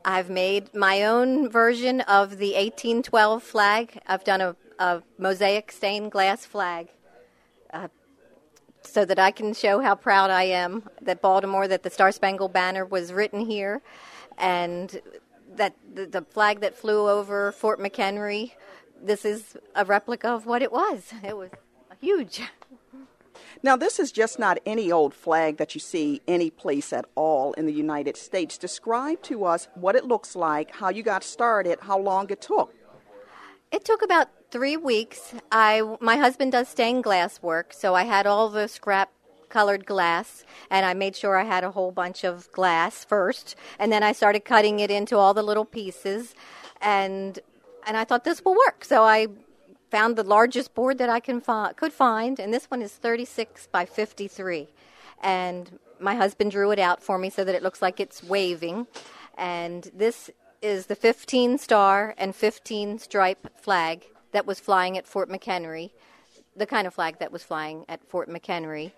I've made my own version of the 1812 flag. I've done a mosaic stained glass flag so that I can show how proud I am that Baltimore, that the Star-Spangled Banner was written here, and that the flag that flew over Fort McHenry, this is a replica of what it was. It was huge. Now, this is just not any old flag that you see any place at all in the United States. Describe to us what it looks like, how you got started, how long it took. It took about 3 weeks. My husband does stained glass work, so I had all the scrap colored glass, and I made sure I had a whole bunch of glass first, and then I started cutting it into all the little pieces, and I thought this will work. So I found the largest board that I could find, and this one is 36 by 53. And my husband drew it out for me so that it looks like it's waving. And this is the 15 star and 15 stripe flag that was flying at Fort McHenry, the kind of flag that was flying at Fort McHenry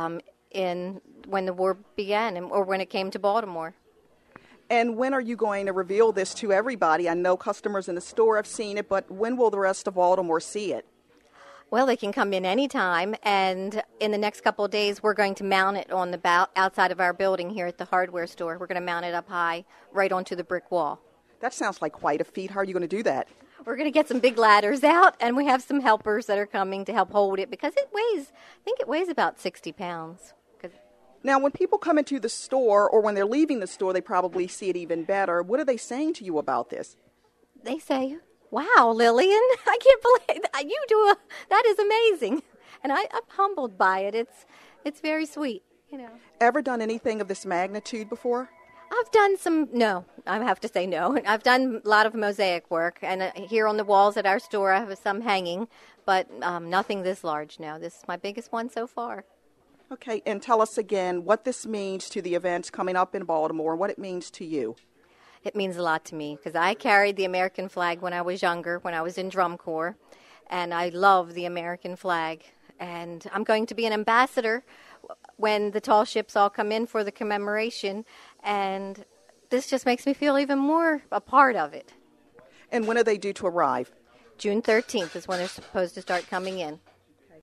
when the war began, or when it came to Baltimore. And when are you going to reveal this to everybody? I know customers in the store have seen it, but when will the rest of Baltimore see it? Well, they can come in anytime, and in the next couple of days, we're going to mount it on the outside of our building here at the hardware store. We're going to mount it up high, right onto the brick wall. That sounds like quite a feat. How are you going to do that? We're going to get some big ladders out, and we have some helpers that are coming to help hold it, because I think it weighs about 60 pounds. Now, when people come into the store, or when they're leaving the store, they probably see it even better. What are they saying to you about this? They say, "Wow, Lillian, I can't believe that that is amazing." And I'm humbled by it. It's very sweet, you know. Ever done anything of this magnitude before? I've done no, I have to say no. I've done a lot of mosaic work, and here on the walls at our store I have some hanging, but nothing this large now. This is my biggest one so far. Okay, and tell us again what this means to the events coming up in Baltimore, what it means to you. It means a lot to me, because I carried the American flag when I was younger, when I was in drum corps, and I love the American flag. And I'm going to be an ambassador when the tall ships all come in for the commemoration, and this just makes me feel even more a part of it. And when are they due to arrive? June 13th is when they're supposed to start coming in.